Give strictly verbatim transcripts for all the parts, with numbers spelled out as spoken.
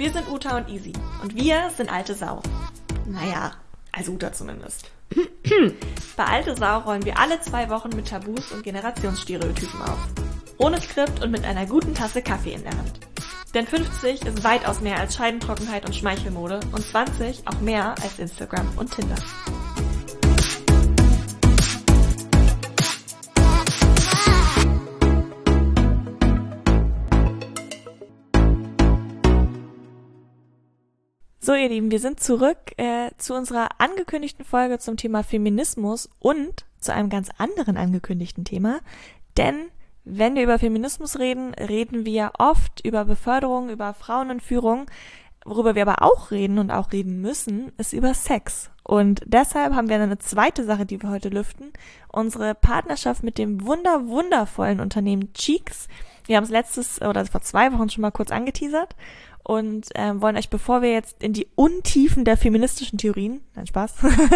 Wir sind Uta und Easy und wir sind Alte Sau. Naja, also Uta zumindest. Bei Alte Sau rollen wir alle zwei Wochen mit Tabus und Generationsstereotypen auf. Ohne Skript und mit einer guten Tasse Kaffee in der Hand. Denn fünfzig ist weitaus mehr als Scheidentrockenheit und Schmeichelmode und zwanzig auch mehr als Instagram und Tinder. So ihr Lieben, wir sind zurück äh, zu unserer angekündigten Folge zum Thema Feminismus und zu einem ganz anderen angekündigten Thema, denn wenn wir über Feminismus reden, reden wir oft über Beförderung, über Frauen in Führung. Worüber wir aber auch reden und auch reden müssen, ist über Sex. Und deshalb haben wir eine zweite Sache, die wir heute lüften. Unsere Partnerschaft mit dem wunder wundervollen Unternehmen Cheeks. Wir haben es letztes oder vor zwei Wochen schon mal kurz angeteasert und ähm, wollen euch, bevor wir jetzt in die Untiefen der feministischen Theorien, nein Spaß,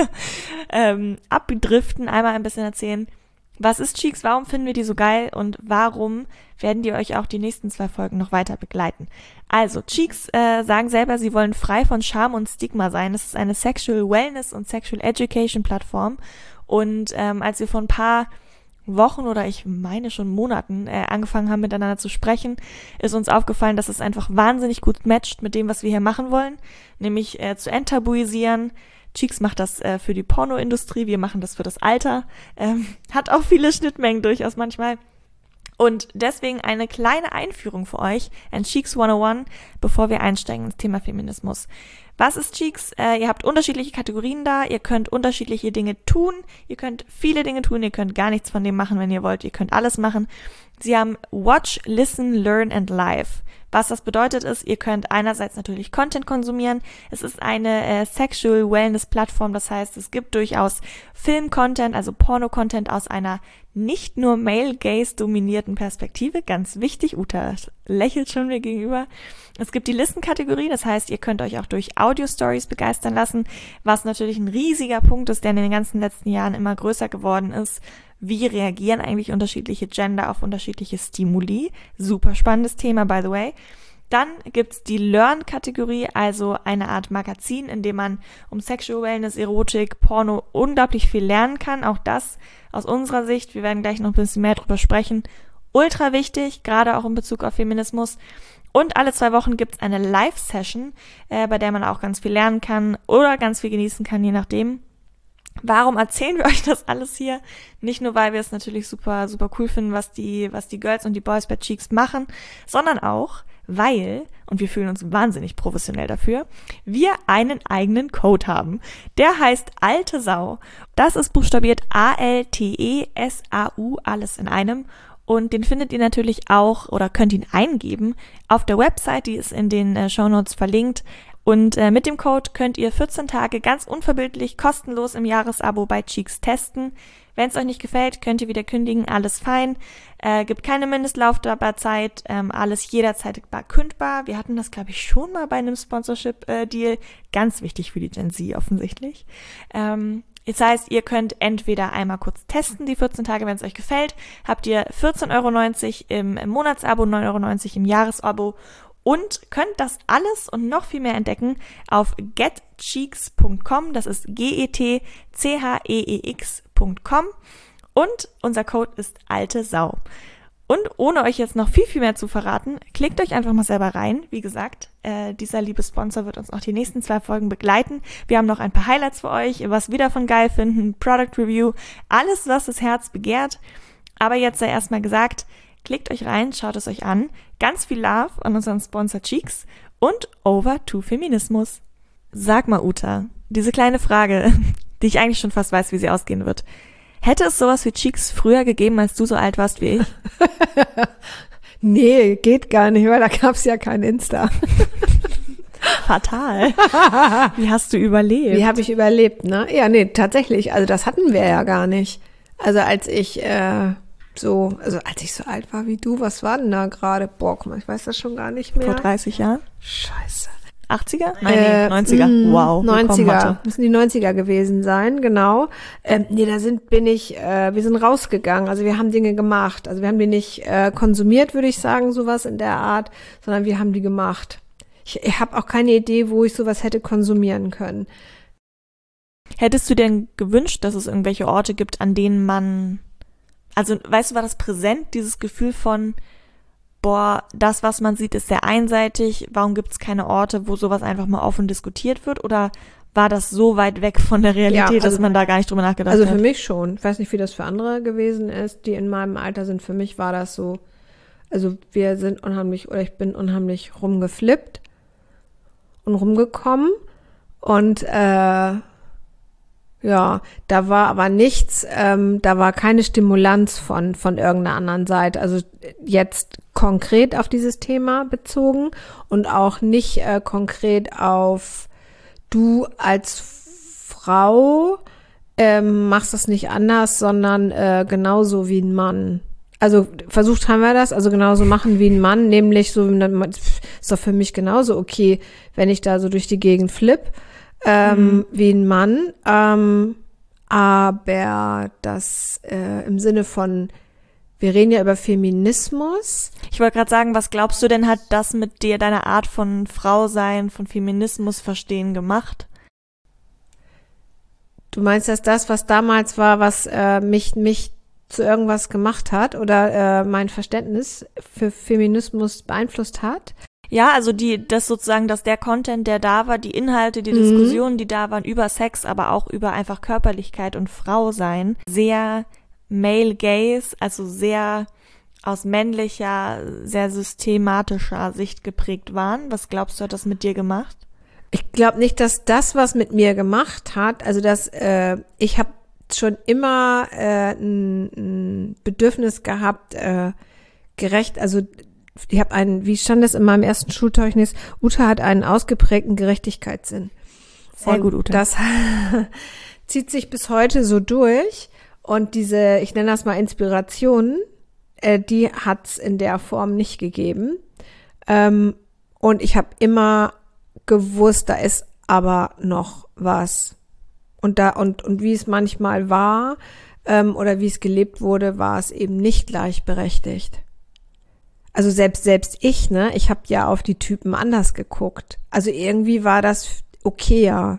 ähm, abdriften, einmal ein bisschen erzählen, was ist Cheeks, warum finden wir die so geil und warum werden die euch auch die nächsten zwei Folgen noch weiter begleiten. Also, Cheeks äh, sagen selber, sie wollen frei von Scham und Stigma sein. Es ist eine Sexual Wellness und Sexual Education Plattform und ähm, als wir vor ein paar Wochen oder ich meine schon Monaten äh, angefangen haben miteinander zu sprechen, ist uns aufgefallen, dass es einfach wahnsinnig gut matcht mit dem, was wir hier machen wollen, nämlich äh, zu enttabuisieren. Cheeks macht das äh, für die Pornoindustrie, wir machen das für das Alter, ähm, hat auch viele Schnittmengen durchaus manchmal. Und deswegen eine kleine Einführung für euch in Cheeks hundertundeins, bevor wir einsteigen ins Thema Feminismus. Was ist Cheeks? Äh, ihr habt unterschiedliche Kategorien da, ihr könnt unterschiedliche Dinge tun, ihr könnt viele Dinge tun, ihr könnt gar nichts von dem machen, wenn ihr wollt, ihr könnt alles machen. Sie haben Watch, Listen, Learn and Live. Was das bedeutet ist, ihr könnt einerseits natürlich Content konsumieren. Es ist eine äh, Sexual Wellness Plattform, das heißt, es gibt durchaus Film-Content, also Porno-Content aus einer nicht nur Male-Gaze-dominierten Perspektive. Ganz wichtig, Uta lächelt schon mir gegenüber. Es gibt die Listen-Kategorie, das heißt, ihr könnt euch auch durch Audio-Stories begeistern lassen, was natürlich ein riesiger Punkt ist, der in den ganzen letzten Jahren immer größer geworden ist. Wie reagieren eigentlich unterschiedliche Gender auf unterschiedliche Stimuli? Super spannendes Thema, by the way. Dann gibt's die Learn-Kategorie, also eine Art Magazin, in dem man um Sexual Wellness, Erotik, Porno unglaublich viel lernen kann. Auch das aus unserer Sicht, wir werden gleich noch ein bisschen mehr drüber sprechen, ultra wichtig, gerade auch in Bezug auf Feminismus. Und alle zwei Wochen gibt's eine Live-Session, äh, bei der man auch ganz viel lernen kann oder ganz viel genießen kann, je nachdem. Warum erzählen wir euch das alles hier? Nicht nur, weil wir es natürlich super, super cool finden, was die, was die Girls und die Boys bei Cheeks machen, sondern auch, weil, und wir fühlen uns wahnsinnig professionell dafür, wir einen eigenen Code haben. Der heißt Alte Sau. Das ist buchstabiert A L T E S A U, alles in einem. Und den findet ihr natürlich auch, oder könnt ihn eingeben, auf der Website, die ist in den äh, Shownotes verlinkt. Und äh, mit dem Code könnt ihr vierzehn Tage ganz unverbindlich, kostenlos im Jahresabo bei Cheeks testen. Wenn es euch nicht gefällt, könnt ihr wieder kündigen, alles fein. Äh, gibt keine Mindestlaufzeit, ähm, alles jederzeit kündbar. Wir hatten das, glaube ich, schon mal bei einem Sponsorship-Deal. Ganz wichtig für die Gen Z offensichtlich. Ähm, das heißt, ihr könnt entweder einmal kurz testen, die vierzehn Tage, wenn es euch gefällt. Habt ihr vierzehn Euro neunzig im, im Monatsabo, neun Euro neunzig im Jahresabo. Und könnt das alles und noch viel mehr entdecken auf get cheeks punkt com. Das ist G E T C H E E X punkt com. Und unser Code ist Alte Sau. Und ohne euch jetzt noch viel, viel mehr zu verraten, klickt euch einfach mal selber rein. Wie gesagt, äh, dieser liebe Sponsor wird uns noch die nächsten zwei Folgen begleiten. Wir haben noch ein paar Highlights für euch, was wir davon geil finden, Product Review, alles, was das Herz begehrt. Aber jetzt sei erstmal gesagt, klickt euch rein, schaut es euch an. Ganz viel Love an unseren Sponsor Cheeks und over to Feminismus. Sag mal, Uta, diese kleine Frage, die ich eigentlich schon fast weiß, wie sie ausgehen wird. Hätte es sowas wie Cheeks früher gegeben, als du so alt warst wie ich? Nee, geht gar nicht, weil da gab's ja kein Insta. Fatal. Wie hast du überlebt? Wie habe ich überlebt, ne? Ja, nee, tatsächlich. Also das hatten wir ja gar nicht. Also als ich... Äh So, also als ich so alt war wie du, was war denn da gerade? Boah, guck mal, ich weiß das schon gar nicht mehr. Vor dreißig Jahren? Scheiße. achtziger? Nein, äh, nee, neunziger. Mh, Wow. neunziger. Müssen die neunziger gewesen sein, genau. Ähm, nee, da sind, bin ich, äh, wir sind rausgegangen. Also wir haben Dinge gemacht. Also wir haben die nicht äh, konsumiert, würde ich sagen, sowas in der Art, sondern wir haben die gemacht. Ich, ich habe auch keine Idee, wo ich sowas hätte konsumieren können. Hättest du denn gewünscht, dass es irgendwelche Orte gibt, an denen man, also weißt du, war das präsent, dieses Gefühl von, boah, das, was man sieht, ist sehr einseitig, warum gibt es keine Orte, wo sowas einfach mal offen diskutiert wird, oder war das so weit weg von der Realität, ja, also, dass man da gar nicht drüber nachgedacht also hat? Also für mich schon. Ich weiß nicht, wie das für andere gewesen ist, die in meinem Alter sind. Für mich war das so, also wir sind unheimlich, oder ich bin unheimlich rumgeflippt und rumgekommen und äh, ja, da war aber nichts, ähm, da war keine Stimulanz von, von irgendeiner anderen Seite. Also jetzt konkret auf dieses Thema bezogen und auch nicht äh, konkret auf du als Frau ähm, machst das nicht anders, sondern äh, genauso wie ein Mann. Also versucht haben wir das, also genauso machen wie ein Mann, nämlich so, ist doch für mich genauso okay, wenn ich da so durch die Gegend flipp. Ähm, mhm. Wie ein Mann, ähm, aber das äh, im Sinne von, wir reden ja über Feminismus. Ich wollte gerade sagen, was glaubst du denn, hat das mit dir, deiner Art von Frau sein, von Feminismus verstehen gemacht? Du meinst, dass das, was damals war, was äh, mich, mich zu irgendwas gemacht hat oder äh, mein Verständnis für Feminismus beeinflusst hat? Ja, also die, das sozusagen, dass der Content, der da war, die Inhalte, die mhm. Diskussionen, die da waren über Sex, aber auch über einfach Körperlichkeit und Frau sein, sehr male gaze, also sehr aus männlicher, sehr systematischer Sicht geprägt waren. Was glaubst du, hat das mit dir gemacht? Ich glaube nicht, dass das, was mit mir gemacht hat, also dass äh, ich habe schon immer äh, ein, ein Bedürfnis gehabt, äh, gerecht, also ich habe einen, wie stand das in meinem ersten Schulzeugnis, Uta hat einen ausgeprägten Gerechtigkeitssinn. Sehr gut, Uta. Das zieht sich bis heute so durch und diese, ich nenne das mal Inspirationen, äh, die hat's in der Form nicht gegeben. Ähm, und ich habe immer gewusst, da ist aber noch was. Und da, und, und wie es manchmal war, ähm, oder wie es gelebt wurde, war es eben nicht gleichberechtigt. Also selbst, selbst ich, ne, ich habe ja auf die Typen anders geguckt. Also irgendwie war das okayer,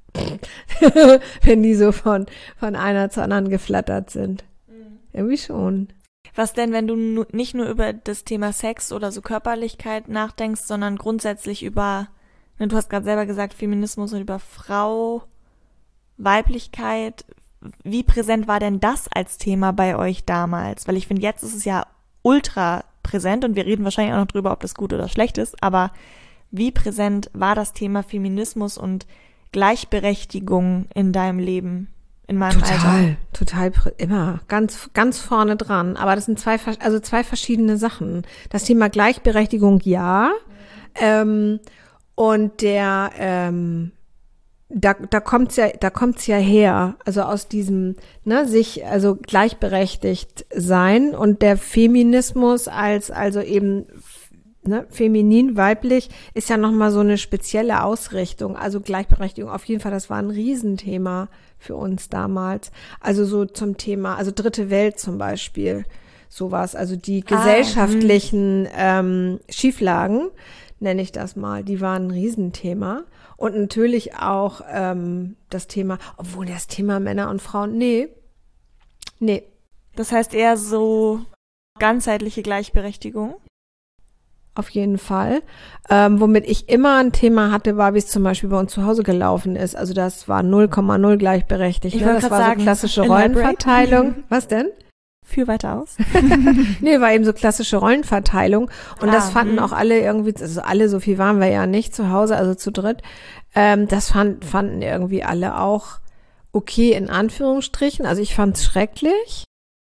wenn die so von, von einer zur anderen geflattert sind. Mhm. Irgendwie schon. Was denn, wenn du nu- nicht nur über das Thema Sex oder so Körperlichkeit nachdenkst, sondern grundsätzlich über, ne, du hast gerade selber gesagt, Feminismus und über Frau, Weiblichkeit. Wie präsent war denn das als Thema bei euch damals? Weil ich finde, jetzt ist es ja ultra präsent und wir reden wahrscheinlich auch noch drüber, ob das gut oder schlecht ist, aber wie präsent war das Thema Feminismus und Gleichberechtigung in deinem Leben, in meinem total, Alter? Total, total, immer ganz, ganz vorne dran. Aber das sind zwei, also zwei verschiedene Sachen. Das Thema Gleichberechtigung, ja, ähm, und der, ähm, Da, da kommt's ja, da kommt's ja her, also aus diesem, ne, sich, also gleichberechtigt sein und der Feminismus als, also eben, ne, feminin, weiblich, ist ja nochmal so eine spezielle Ausrichtung, also Gleichberechtigung, auf jeden Fall, das war ein Riesenthema für uns damals, also so zum Thema, also Dritte Welt zum Beispiel, sowas, also die gesellschaftlichen ah, ähm, Schieflagen, nenne ich das mal, die waren ein Riesenthema. Und natürlich auch ähm, das Thema, obwohl das Thema Männer und Frauen, nee, nee. Das heißt eher so ganzheitliche Gleichberechtigung? Auf jeden Fall. Ähm, womit ich immer ein Thema hatte, war, wie es zum Beispiel bei uns zu Hause gelaufen ist. Also das war null Komma null gleichberechtigt. Ich ne? Das war sagen, so klassische Rollenverteilung. Was denn? Führ weiter aus. Nee, war eben so klassische Rollenverteilung. Und ah, das fanden mh. auch alle irgendwie, also alle, so viel waren wir ja nicht zu Hause, also zu dritt. Ähm, das fand, fanden irgendwie alle auch okay, in Anführungsstrichen. Also ich fand's schrecklich.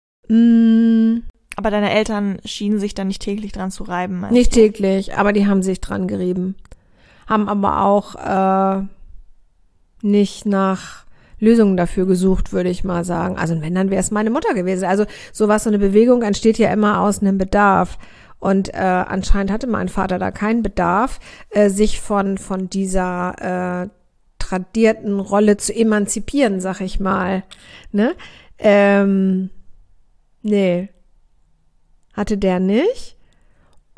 Mm. Aber deine Eltern schienen sich da nicht täglich dran zu reiben. Nicht du? täglich, aber die haben sich dran gerieben. Haben aber auch äh, nicht nach Lösungen dafür gesucht, würde ich mal sagen. Also wenn, dann wäre es meine Mutter gewesen. Also sowas, so eine Bewegung entsteht ja immer aus einem Bedarf. Und äh, anscheinend hatte mein Vater da keinen Bedarf, äh, sich von von dieser äh, tradierten Rolle zu emanzipieren, sag ich mal. Ne? Ähm, nee, hatte der nicht.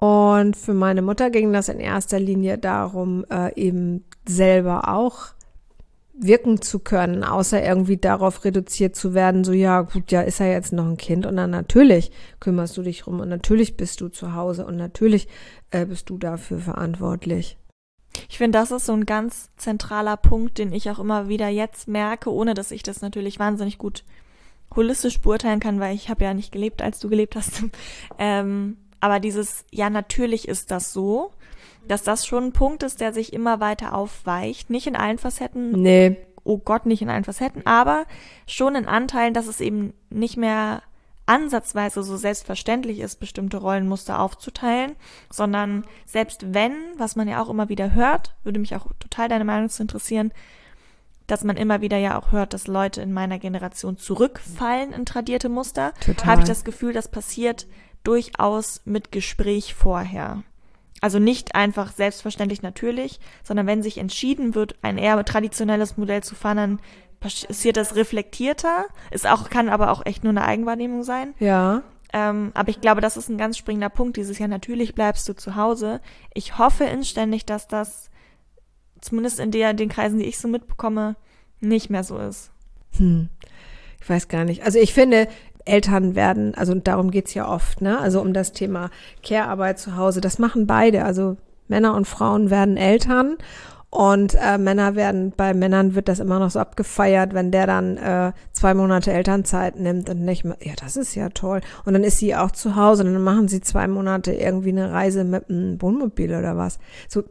Und für meine Mutter ging das in erster Linie darum, äh, eben selber auch wirken zu können, außer irgendwie darauf reduziert zu werden, so ja, gut, ja, ist ja jetzt noch ein Kind und dann natürlich kümmerst du dich rum und natürlich bist du zu Hause und natürlich äh, bist du dafür verantwortlich. Ich finde, das ist so ein ganz zentraler Punkt, den ich auch immer wieder jetzt merke, ohne dass ich das natürlich wahnsinnig gut holistisch beurteilen kann, weil ich habe ja nicht gelebt, als du gelebt hast. ähm, aber dieses, ja, natürlich ist das so, dass das schon ein Punkt ist, der sich immer weiter aufweicht. Nicht in allen Facetten. Nee. Oh Gott, nicht in allen Facetten, aber schon in Anteilen, dass es eben nicht mehr ansatzweise so selbstverständlich ist, bestimmte Rollenmuster aufzuteilen, sondern selbst wenn, was man ja auch immer wieder hört, würde mich auch total deine Meinung zu interessieren, dass man immer wieder ja auch hört, dass Leute in meiner Generation zurückfallen in tradierte Muster, habe ich das Gefühl, das passiert durchaus mit Gespräch vorher. Also nicht einfach selbstverständlich natürlich, sondern wenn sich entschieden wird, ein eher traditionelles Modell zu fahren, dann passiert das reflektierter. Ist auch, kann aber auch echt nur eine Eigenwahrnehmung sein. Ja. Ähm, aber ich glaube, das ist ein ganz springender Punkt, dieses Jahr natürlich bleibst du zu Hause. Ich hoffe inständig, dass das zumindest in der, den Kreisen, die ich so mitbekomme, nicht mehr so ist. Hm. Ich weiß gar nicht. Also ich finde, Eltern werden, also darum geht's ja oft, ne? Also um das Thema Care-Arbeit zu Hause. Das machen beide. Also Männer und Frauen werden Eltern. Und äh, Männer werden, bei Männern wird das immer noch so abgefeiert, wenn der dann äh, zwei Monate Elternzeit nimmt und nicht mehr, ja, das ist ja toll. Und dann ist sie auch zu Hause und dann machen sie zwei Monate irgendwie eine Reise mit einem Wohnmobil oder was. So,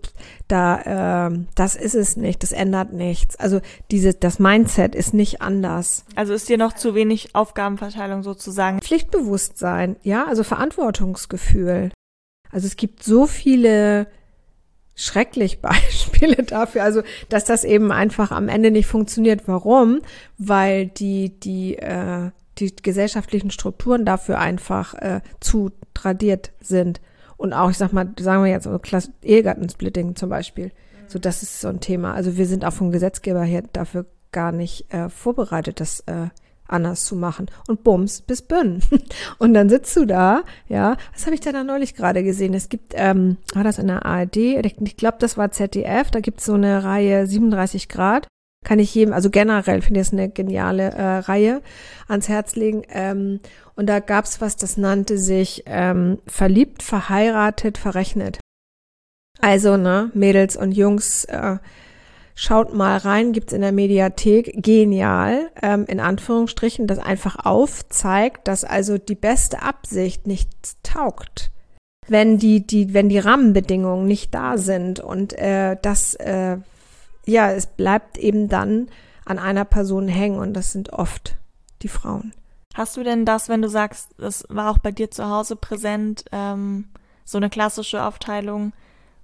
da, äh, das ist es nicht, das ändert nichts. Also diese, das Mindset ist nicht anders. Also ist dir noch zu wenig Aufgabenverteilung sozusagen? Pflichtbewusstsein, ja, also Verantwortungsgefühl. Also es gibt so viele schrecklich Beispiele dafür, also dass das eben einfach am Ende nicht funktioniert. Warum? Weil die die äh, die gesellschaftlichen Strukturen dafür einfach äh, zu tradiert sind und auch, ich sag mal, sagen wir jetzt so Klasse Ehegattensplitting zum Beispiel. Mhm. So, das ist so ein Thema. Also wir sind auch vom Gesetzgeber her dafür gar nicht äh, vorbereitet, das äh, anders zu machen. Und bums, bis Bönn. Und dann sitzt du da, ja, was habe ich da, da neulich gerade gesehen? Es gibt, ähm, war das in der A R D? Ich glaube, das war Z D F, da gibt es so eine Reihe siebenunddreißig Grad. Kann ich jedem, also generell finde ich es eine geniale äh, Reihe ans Herz legen. Ähm, und da gab es was, das nannte sich ähm, verliebt, verheiratet, verrechnet. Also, ne, Mädels und Jungs, äh, schaut mal rein, gibt's in der Mediathek, genial, ähm, in Anführungsstrichen, das einfach aufzeigt, dass also die beste Absicht nichts taugt, wenn die, die, wenn die Rahmenbedingungen nicht da sind und äh, das, äh, ja, es bleibt eben dann an einer Person hängen und das sind oft die Frauen. Hast du denn das, wenn du sagst, das war auch bei dir zu Hause präsent, ähm, so eine klassische Aufteilung,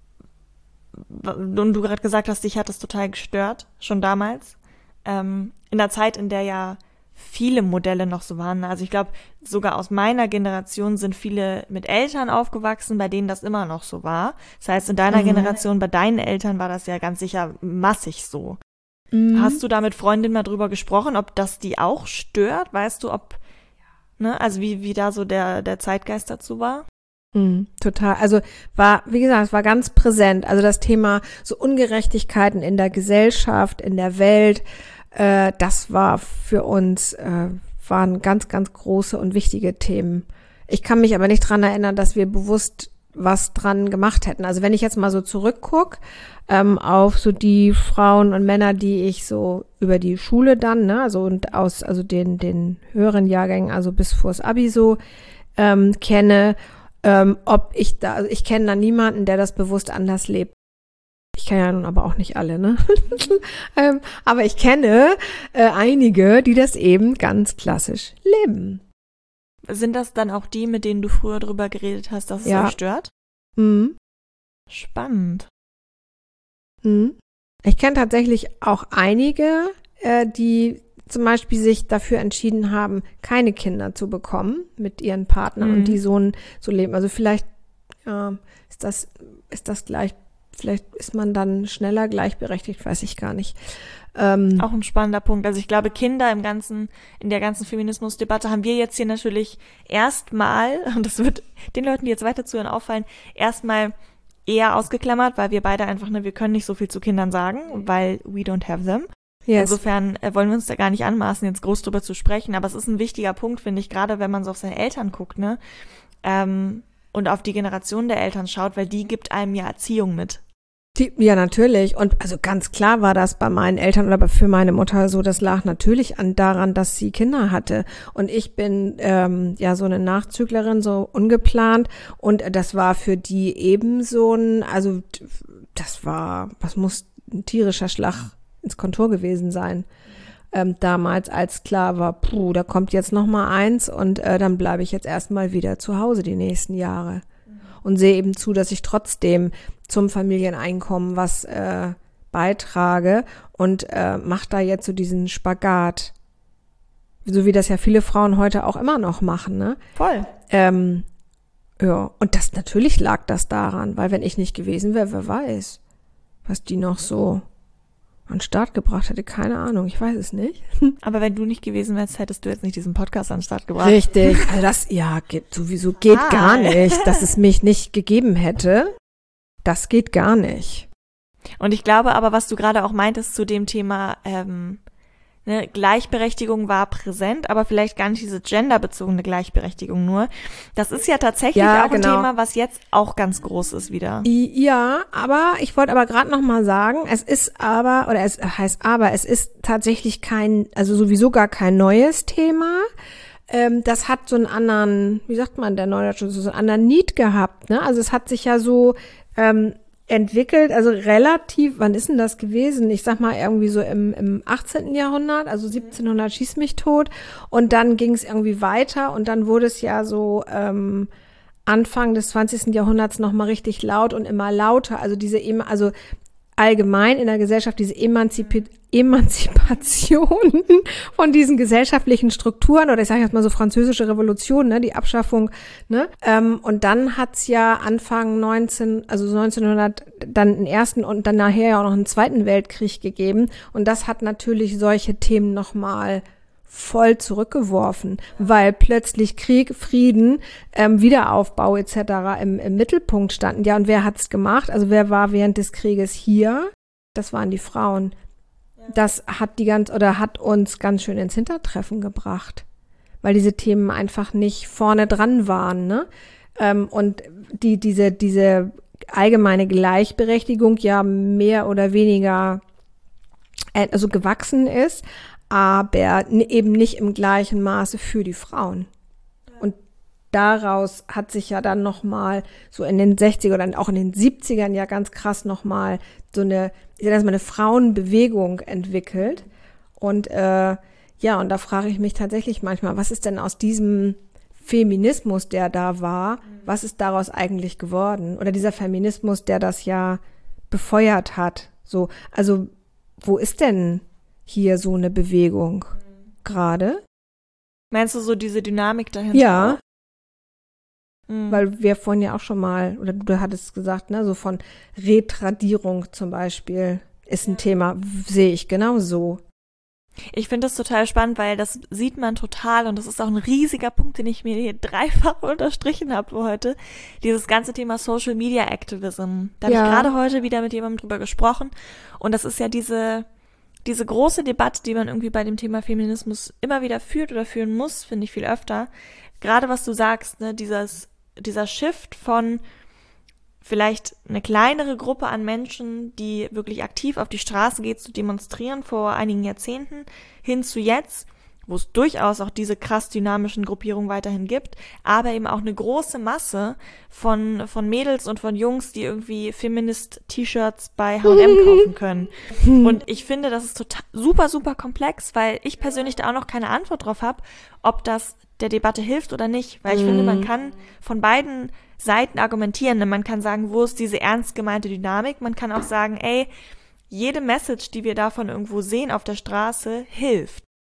und du gerade gesagt hast, dich hat das total gestört, schon damals, ähm, in der Zeit, in der ja viele Modelle noch so waren. Also ich glaube, sogar aus meiner Generation sind viele mit Eltern aufgewachsen, bei denen das immer noch so war. Das heißt, in deiner mhm. Generation, bei deinen Eltern war das ja ganz sicher massig so. Mhm. Hast du da mit Freundinnen mal drüber gesprochen, ob das die auch stört? Weißt du, ob, ne, also wie, wie da so der, der Zeitgeist dazu war? Mm, total. Also war, wie gesagt, es war ganz präsent. Also das Thema so Ungerechtigkeiten in der Gesellschaft, in der Welt, äh, das war für uns, äh, waren ganz, ganz große und wichtige Themen. Ich kann mich aber nicht dran erinnern, dass wir bewusst was dran gemacht hätten. Also wenn ich jetzt mal so zurückgucke ähm, auf so die Frauen und Männer, die ich so über die Schule dann, ne, also und aus also den den höheren Jahrgängen, also bis vors Abi so ähm, kenne. Ähm, ob ich da, also ich kenne da niemanden, der das bewusst anders lebt. Ich kenne ja nun aber auch nicht alle, ne? ähm, aber ich kenne äh, einige, die das eben ganz klassisch leben. Sind das dann auch die, mit denen du früher drüber geredet hast, dass es ja. euch stört? Mhm. Spannend. Mhm. Ich kenne tatsächlich auch einige, äh, die zum Beispiel sich dafür entschieden haben, keine Kinder zu bekommen mit ihren Partnern mhm. und die so, ein, so leben. Also vielleicht ja, ist das ist das gleich vielleicht ist man dann schneller gleichberechtigt, weiß ich gar nicht. Ähm, Auch ein spannender Punkt. Also ich glaube, Kinder im ganzen, in der ganzen Feminismusdebatte haben wir jetzt hier natürlich erstmal, und das wird den Leuten, die jetzt weiter zuhören, auffallen, erstmal eher ausgeklammert, weil wir beide einfach, ne, wir können nicht so viel zu Kindern sagen, weil we don't have them. yes. Insofern äh, wollen wir uns da gar nicht anmaßen, jetzt groß drüber zu sprechen, aber es ist ein wichtiger Punkt, finde ich, gerade wenn man so auf seine Eltern guckt, ne, ähm, und auf die Generation der Eltern schaut, weil die gibt einem ja Erziehung mit. Die, ja, natürlich. Und also ganz klar war das bei meinen Eltern oder für meine Mutter so, das lag natürlich an daran, dass sie Kinder hatte. Und ich bin ähm, ja so eine Nachzüglerin, so ungeplant. Und das war für die ebenso ein, also das war, was muss ein tierischer Schlag ins Kontor gewesen sein. Ähm, damals, als klar war, puh, da kommt jetzt noch mal eins und äh, dann bleibe ich jetzt erstmal wieder zu Hause die nächsten Jahre. Und sehe eben zu, dass ich trotzdem zum Familieneinkommen was äh, beitrage und äh, mache da jetzt so diesen Spagat, so wie das ja viele Frauen heute auch immer noch machen, ne? Voll. Ähm, ja, und das natürlich lag das daran, weil wenn ich nicht gewesen wäre, wer weiß, was die noch so an den Start gebracht hätte, keine Ahnung, ich weiß es nicht. Aber wenn du nicht gewesen wärst, hättest du jetzt nicht diesen Podcast an den Start gebracht. Richtig, also das, ja, geht sowieso, geht Ah. gar nicht, dass es mich nicht gegeben hätte. Das geht gar nicht. Und ich glaube aber, was du gerade auch meintest zu dem Thema, ähm, ne, Gleichberechtigung war präsent, aber vielleicht gar nicht diese genderbezogene Gleichberechtigung nur. Das ist ja tatsächlich Ja, auch ein genau. Thema, was jetzt auch ganz groß ist wieder. Ja, aber ich wollte aber gerade noch mal sagen, es ist aber, oder es heißt aber, es ist tatsächlich kein, also sowieso gar kein neues Thema. Ähm, das hat so einen anderen, wie sagt man, der Neudeutsche, so einen anderen Need gehabt, ne? Also es hat sich ja so ähm, entwickelt, also relativ, wann ist denn das gewesen? Ich sag mal irgendwie so im, im achtzehnten Jahrhundert, also siebzehnhundert schieß mich tot. Und dann ging es irgendwie weiter und dann wurde es ja so ähm, Anfang des zwanzigsten Jahrhunderts nochmal richtig laut und immer lauter. Also diese, also allgemein in der Gesellschaft diese Emanzipi- Emanzipation von diesen gesellschaftlichen Strukturen oder ich sage jetzt mal so französische Revolution, ne, die Abschaffung, ne, ähm, und dann hat's ja Anfang neunzehn, also neunzehnhundert dann den ersten und dann nachher ja auch noch einen zweiten Weltkrieg gegeben und das hat natürlich solche Themen nochmal voll zurückgeworfen, weil plötzlich Krieg, Frieden, ähm, Wiederaufbau et cetera im, im Mittelpunkt standen. Ja, und wer hat's gemacht? Also wer war während des Krieges hier? Das waren die Frauen. Das hat die ganz oder hat uns ganz schön ins Hintertreffen gebracht, weil diese Themen einfach nicht vorne dran waren, ne? Ähm, und die diese diese allgemeine Gleichberechtigung ja mehr oder weniger äh, also gewachsen ist, aber eben nicht im gleichen Maße für die Frauen. Und daraus hat sich ja dann nochmal so in den sechzigern oder auch in den siebzigern ja ganz krass nochmal so eine, ich sag mal, eine Frauenbewegung entwickelt. Und äh, ja, und da frage ich mich tatsächlich manchmal, was ist denn aus diesem Feminismus, der da war, was ist daraus eigentlich geworden? Oder dieser Feminismus, der das ja befeuert hat. So, also wo ist denn hier so eine Bewegung gerade? Meinst du so diese Dynamik dahinter? Ja, Mhm. weil wir vorhin ja auch schon mal, oder du hattest gesagt, ne, so von Retradierung zum Beispiel ist ein Thema, sehe ich genauso. Ich finde das total spannend, weil das sieht man total und das ist auch ein riesiger Punkt, den ich mir hier dreifach unterstrichen habe für heute. Dieses ganze Thema Social Media Activism. Da Ja. habe ich gerade heute wieder mit jemandem drüber gesprochen und das ist ja diese diese große Debatte, die man irgendwie bei dem Thema Feminismus immer wieder führt oder führen muss, finde ich viel öfter. Gerade was du sagst, ne, dieses dieser Shift von vielleicht eine kleinere Gruppe an Menschen, die wirklich aktiv auf die Straße geht, zu demonstrieren vor einigen Jahrzehnten, hin zu jetzt, wo es durchaus auch diese krass dynamischen Gruppierungen weiterhin gibt, aber eben auch eine große Masse von von Mädels und von Jungs, die irgendwie Feminist-T-Shirts bei H und M kaufen können. Und ich finde, das ist total super, super komplex, weil ich persönlich da auch noch keine Antwort drauf habe, ob das der Debatte hilft oder nicht. Weil ich finde, man kann von beiden Seiten argumentieren. Man kann sagen, wo ist diese ernst gemeinte Dynamik? Man kann auch sagen, ey, jede Message, die wir davon irgendwo sehen auf der Straße, hilft.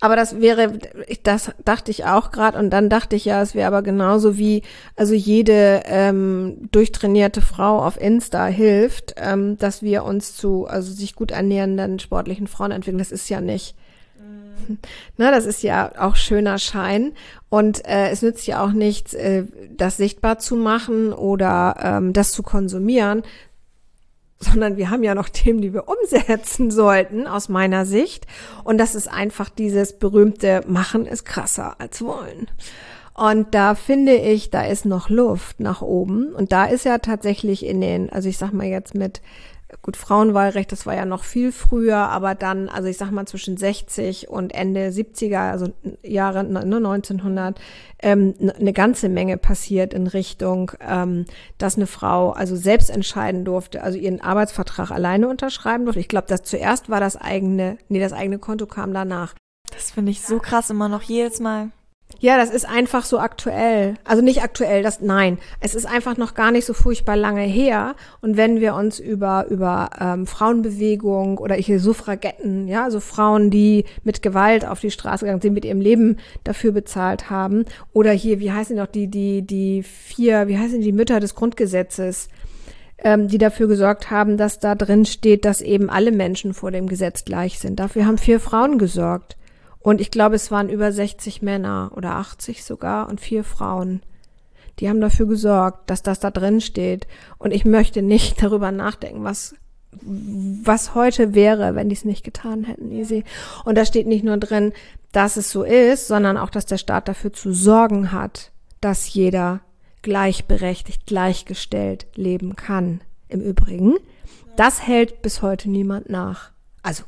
Aber das wäre, ich- das dachte ich auch gerade und dann dachte ich ja, es wäre aber genauso wie, also jede ähm, durchtrainierte Frau auf Insta hilft, ähm, dass wir uns zu, also sich gut ernährenden sportlichen Frauen entwickeln. Das ist ja nicht. Ne, das ist ja auch schöner Schein und äh, es nützt ja auch nichts, äh, das sichtbar zu machen oder ähm, das zu konsumieren, sondern wir haben ja noch Themen, die wir umsetzen sollten, aus meiner Sicht. Und das ist einfach dieses berühmte Machen ist krasser als wollen. Und da finde ich, da ist noch Luft nach oben. Und da ist ja tatsächlich in den, also ich sag mal jetzt mit, gut, Frauenwahlrecht, das war ja noch viel früher, aber dann, also ich sag mal zwischen sechzig und Ende siebziger, also Jahre, ne, neunzehnhundert, ähm, eine ganze Menge passiert in Richtung, ähm, dass eine Frau also selbst entscheiden durfte, also ihren Arbeitsvertrag alleine unterschreiben durfte. Ich glaube, dass zuerst war das eigene, nee, das eigene Konto kam danach. Das finde ich so krass immer noch jedes Mal. Ja, das ist einfach so aktuell. Also nicht aktuell, das, nein. Es ist einfach noch gar nicht so furchtbar lange her. Und wenn wir uns über, über ähm, Frauenbewegung oder hier Suffragetten, ja, also Frauen, die mit Gewalt auf die Straße gegangen sind, mit ihrem Leben dafür bezahlt haben. Oder hier, wie heißen die noch, die, die, die vier, wie heißen die Mütter des Grundgesetzes, ähm, die dafür gesorgt haben, dass da drin steht, dass eben alle Menschen vor dem Gesetz gleich sind. Dafür haben vier Frauen gesorgt. Und ich glaube, es waren über sechzig Männer oder achtzig sogar und vier Frauen. Die haben dafür gesorgt, dass das da drin steht. Und ich möchte nicht darüber nachdenken, was, was heute wäre, wenn die es nicht getan hätten, easy. Und da steht nicht nur drin, dass es so ist, sondern auch, dass der Staat dafür zu sorgen hat, dass jeder gleichberechtigt, gleichgestellt leben kann. Im Übrigen, das hält bis heute niemand nach. Also,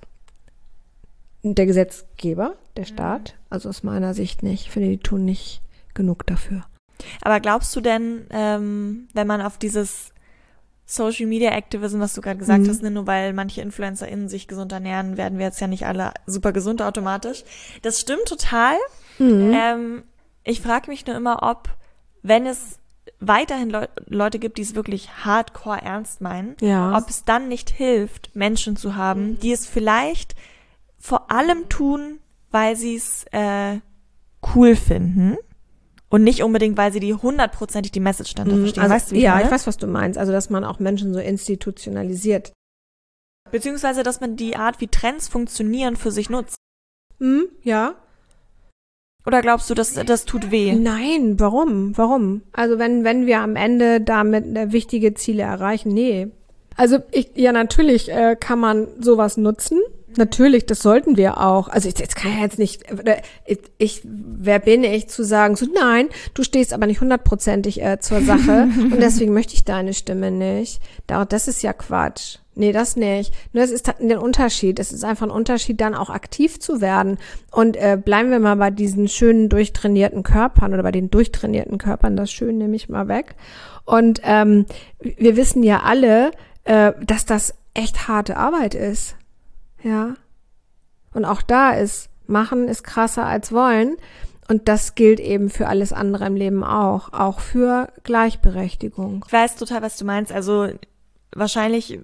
der Gesetzgeber, der Staat, also aus meiner Sicht nicht. Ich finde, die tun nicht genug dafür. Aber glaubst du denn, ähm, wenn man auf dieses Social Media Activism, was du gerade gesagt Mhm. hast, ne, nur weil manche InfluencerInnen sich gesund ernähren, werden wir jetzt ja nicht alle super gesund automatisch. Das stimmt total. Mhm. Ähm, ich frage mich nur immer, ob, wenn es weiterhin Leu- Leute gibt, die es wirklich hardcore ernst meinen, Ja. ob es dann nicht hilft, Menschen zu haben, die es vielleicht vor allem tun, weil sie es äh, cool finden und nicht unbedingt, weil sie die hundertprozentig die Message dann da verstehen. Also, Weißt du, wie ich ja, meine? ich weiß, was du meinst. Also, dass man auch Menschen so institutionalisiert. Beziehungsweise, dass man die Art, wie Trends funktionieren, für sich nutzt. Hm, ja. Oder glaubst du, dass das tut weh? Nein, warum? Warum? Also, wenn, wenn wir am Ende damit äh, wichtige Ziele erreichen, nee. Also, ich, ja, natürlich äh, kann man sowas nutzen. Natürlich, das sollten wir auch. Also ich, jetzt kann ich jetzt nicht, äh, ich, ich, wer bin ich zu sagen, so nein, du stehst aber nicht hundertprozentig äh, zur Sache und deswegen möchte ich deine Stimme nicht. Da, das ist ja Quatsch. Nee, das nicht. Nur das ist ein Unterschied. Es ist einfach ein Unterschied, dann auch aktiv zu werden. Und äh, bleiben wir mal bei diesen schönen durchtrainierten Körpern oder bei den durchtrainierten Körpern, das schön nehme ich mal weg. Und ähm, wir wissen ja alle, äh, dass das echt harte Arbeit ist. Ja. Und auch da ist, machen ist krasser als wollen. Und das gilt eben für alles andere im Leben auch. Auch für Gleichberechtigung. Ich weiß total, was du meinst. Also wahrscheinlich,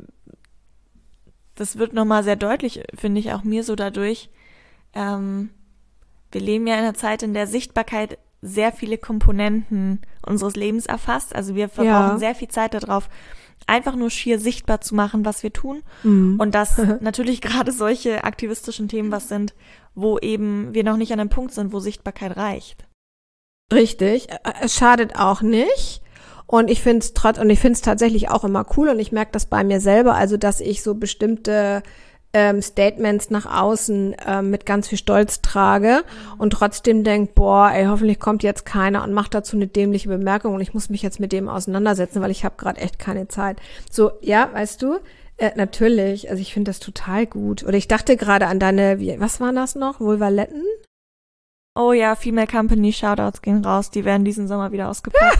das wird nochmal sehr deutlich, finde ich, auch mir so dadurch. Ähm, wir leben ja in einer Zeit, in der Sichtbarkeit sehr viele Komponenten unseres Lebens erfasst. Also wir verbrauchen Ja. sehr viel Zeit darauf, einfach nur schier sichtbar zu machen, was wir tun. Mhm. Und dass natürlich gerade solche aktivistischen Themen was sind, wo eben wir noch nicht an einem Punkt sind, wo Sichtbarkeit reicht. Richtig. Es schadet auch nicht. Und ich finde es trotz, und ich finde es tatsächlich auch immer cool und ich merke das bei mir selber, also dass ich so bestimmte ähm, Statements nach außen ähm, mit ganz viel Stolz trage und trotzdem denke, boah, ey, hoffentlich kommt jetzt keiner und macht dazu eine dämliche Bemerkung und ich muss mich jetzt mit dem auseinandersetzen, weil ich habe gerade echt keine Zeit. So, ja, weißt du, äh, natürlich, also ich finde das total gut. Oder ich dachte gerade an deine, wie, was waren das noch, Vulvaletten? Oh ja, Female Company Shoutouts gehen raus, die werden diesen Sommer wieder ausgepackt.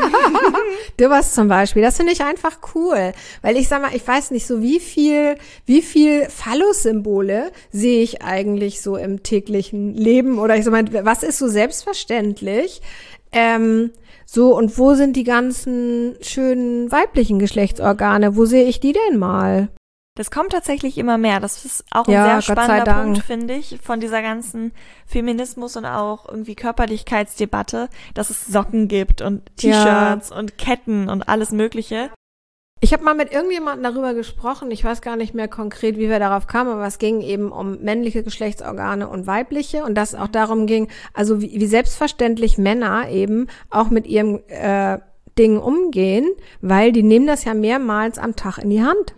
Du was zum Beispiel, das finde ich einfach cool, weil ich sag mal, ich weiß nicht so, wie viel, wie viel Phallus-Symbole sehe ich eigentlich so im täglichen Leben oder ich sag mal, was ist so selbstverständlich? Ähm, so, und wo sind die ganzen schönen weiblichen Geschlechtsorgane? Wo sehe ich die denn mal? Das kommt tatsächlich immer mehr. Das ist auch ein Ja, sehr Gott sei spannender Dank. Punkt, finde ich, von dieser ganzen Feminismus und auch irgendwie Körperlichkeitsdebatte, dass es Socken gibt und T-Shirts und Ketten und alles Mögliche. Ich habe mal mit irgendjemandem darüber gesprochen, ich weiß gar nicht mehr konkret, wie wir darauf kamen, aber es ging eben um männliche Geschlechtsorgane und weibliche und dass es auch darum ging, also wie, wie selbstverständlich Männer eben auch mit ihrem äh, Ding umgehen, weil die nehmen das ja mehrmals am Tag in die Hand.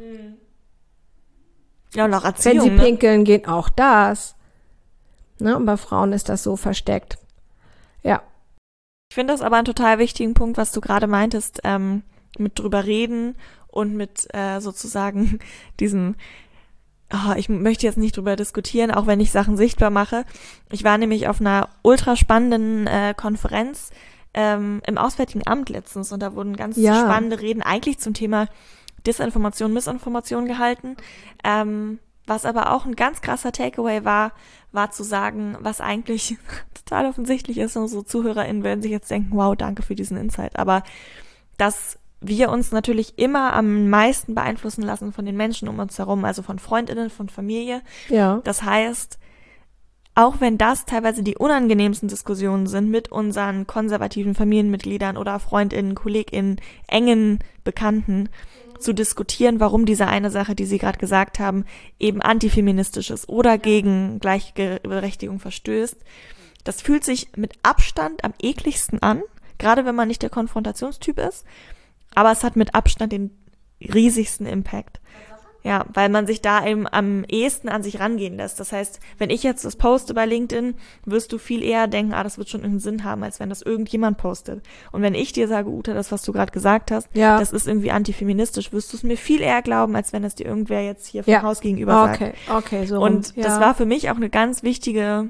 Ja, und auch Erziehung, Wenn sie ne? pinkeln gehen, auch das. Ne? Und bei Frauen ist das so versteckt. Ja. Ich finde das aber einen total wichtigen Punkt, was du gerade meintest, ähm, mit drüber reden und mit äh, sozusagen diesem, oh, ich möchte jetzt nicht drüber diskutieren, auch wenn ich Sachen sichtbar mache. Ich war nämlich auf einer ultra spannenden äh, Konferenz ähm, im Auswärtigen Amt letztens und da wurden ganz Ja. spannende Reden eigentlich zum Thema Disinformation, Missinformation gehalten. Ähm, was aber auch ein ganz krasser Takeaway war, war zu sagen, was eigentlich total offensichtlich ist, unsere ZuhörerInnen werden sich jetzt denken, wow, danke für diesen Insight, aber dass wir uns natürlich immer am meisten beeinflussen lassen von den Menschen um uns herum, also von FreundInnen, von Familie. Ja. Das heißt, auch wenn das teilweise die unangenehmsten Diskussionen sind mit unseren konservativen Familienmitgliedern oder FreundInnen, KollegInnen, engen Bekannten, zu diskutieren, warum diese eine Sache, die Sie gerade gesagt haben, eben antifeministisch ist oder gegen Gleichberechtigung verstößt. Das fühlt sich mit Abstand am ekligsten an, gerade wenn man nicht der Konfrontationstyp ist, aber es hat mit Abstand den riesigsten Impact. Ja, weil man sich da eben am ehesten an sich rangehen lässt. Das heißt, wenn ich jetzt das poste bei LinkedIn, wirst du viel eher denken, ah, das wird schon irgendeinen Sinn haben, als wenn das irgendjemand postet. Und wenn ich dir sage, Uta, das, was du gerade gesagt hast, Ja. das ist irgendwie antifeministisch, wirst du es mir viel eher glauben, als wenn es dir irgendwer jetzt hier vom Ja. Haus gegenüber sagt. Okay, okay, so. Und rum. das Ja. war für mich auch eine ganz wichtige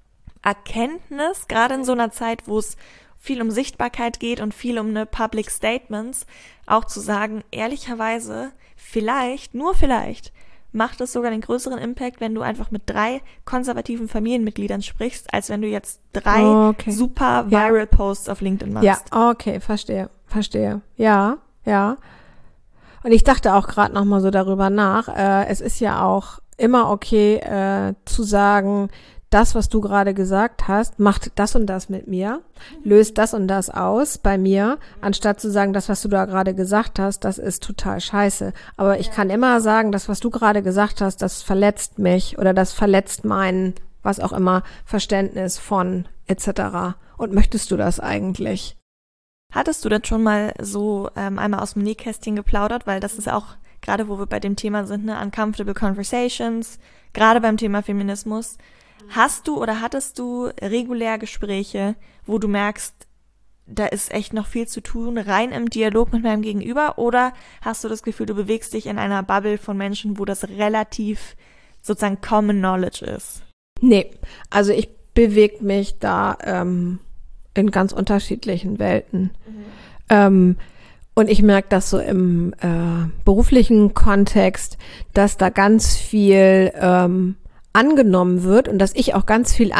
Erkenntnis, gerade in so einer Zeit, wo es viel um Sichtbarkeit geht und viel um eine Public Statements, auch zu sagen, ehrlicherweise, vielleicht, nur vielleicht, macht es sogar den größeren Impact, wenn du einfach mit drei konservativen Familienmitgliedern sprichst, als wenn du jetzt drei Oh, okay. super Ja. viral Posts auf LinkedIn machst. Ja, okay, verstehe, verstehe. Ja, ja. Und ich dachte auch gerade noch mal so darüber nach. Äh, es ist ja auch immer okay äh, zu sagen, das, was du gerade gesagt hast, macht das und das mit mir, löst das und das aus bei mir, anstatt zu sagen, das, was du da gerade gesagt hast, das ist total scheiße. Aber ich kann immer sagen, das, was du gerade gesagt hast, das verletzt mich oder das verletzt mein, was auch immer, Verständnis von et cetera. Und möchtest du das eigentlich? Hattest du das schon mal so ähm, einmal aus dem Nähkästchen geplaudert? Weil das ist ja auch, gerade wo wir bei dem Thema sind, ne, uncomfortable conversations, gerade beim Thema Feminismus. Hast du oder hattest du regulär Gespräche, wo du merkst, da ist echt noch viel zu tun, rein im Dialog mit meinem Gegenüber? Oder hast du das Gefühl, du bewegst dich in einer Bubble von Menschen, wo das relativ sozusagen Common Knowledge ist? Nee, also ich bewege mich da ähm, in ganz unterschiedlichen Welten. Mhm. Ähm, und ich merke das so im äh, beruflichen Kontext, dass da ganz viel ähm, angenommen wird und dass ich auch ganz viel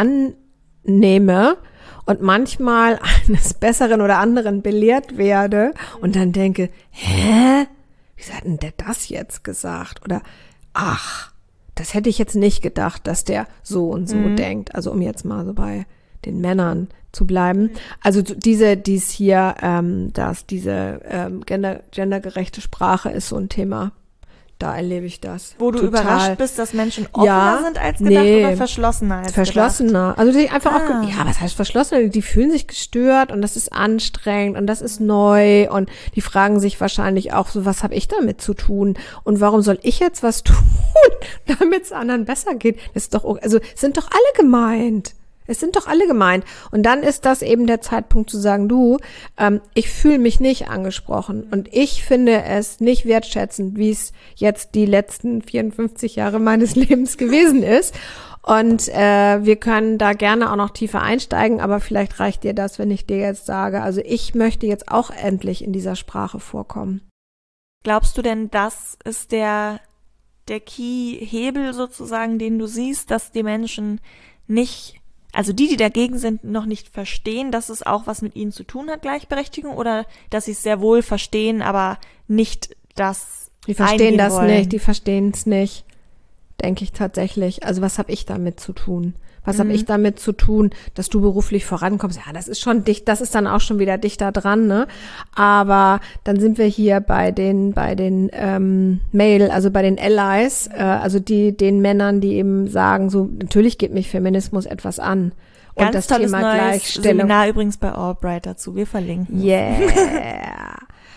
annehme und manchmal eines Besseren oder anderen belehrt werde und dann denke, hä? Wie hat denn der das jetzt gesagt? Oder ach, das hätte ich jetzt nicht gedacht, dass der so und so mhm. denkt. Also um jetzt mal so bei den Männern zu bleiben. Also diese, dies hier, ähm, dass diese ähm, gender, gendergerechte Sprache ist so ein Thema. Da erlebe ich das. Wo du total. Überrascht bist, dass Menschen offener ja, sind als gedacht nee, oder verschlossener als verschlossener. gedacht? Also die einfach ah. auch, ja, was heißt verschlossener? Die fühlen sich gestört und das ist anstrengend und das ist neu und die fragen sich wahrscheinlich auch so, was habe ich damit zu tun und warum soll ich jetzt was tun, damit es anderen besser geht? Das ist doch, also sind doch alle gemeint. Es sind doch alle gemeint. Und dann ist das eben der Zeitpunkt zu sagen, du, ähm, ich fühle mich nicht angesprochen und ich finde es nicht wertschätzend, wie es jetzt die letzten vierundfünfzig Jahre meines Lebens gewesen ist. Und äh, wir können da gerne auch noch tiefer einsteigen, aber vielleicht reicht dir das, wenn ich dir jetzt sage, also ich möchte jetzt auch endlich in dieser Sprache vorkommen. Glaubst du denn, das ist der, der Key-Hebel sozusagen, den du siehst, dass die Menschen nicht, also die, die dagegen sind, noch nicht verstehen, dass es auch was mit ihnen zu tun hat, Gleichberechtigung, oder dass sie es sehr wohl verstehen, aber nicht das Die verstehen das wollen. nicht, die verstehen es nicht, denke ich tatsächlich. Also was habe ich damit zu tun? Was mhm. habe ich damit zu tun, dass du beruflich vorankommst? Ja, das ist schon dicht, das ist dann auch schon wieder dichter dran, ne? Aber dann sind wir hier bei den, bei den ähm, Male, also bei den Allies, äh, also die, den Männern, die eben sagen, so, natürlich geht mich Feminismus etwas an. Und Ganz das tolles Thema neues Gleichstellung. Seminar übrigens bei Albright dazu, wir verlinken. Yeah.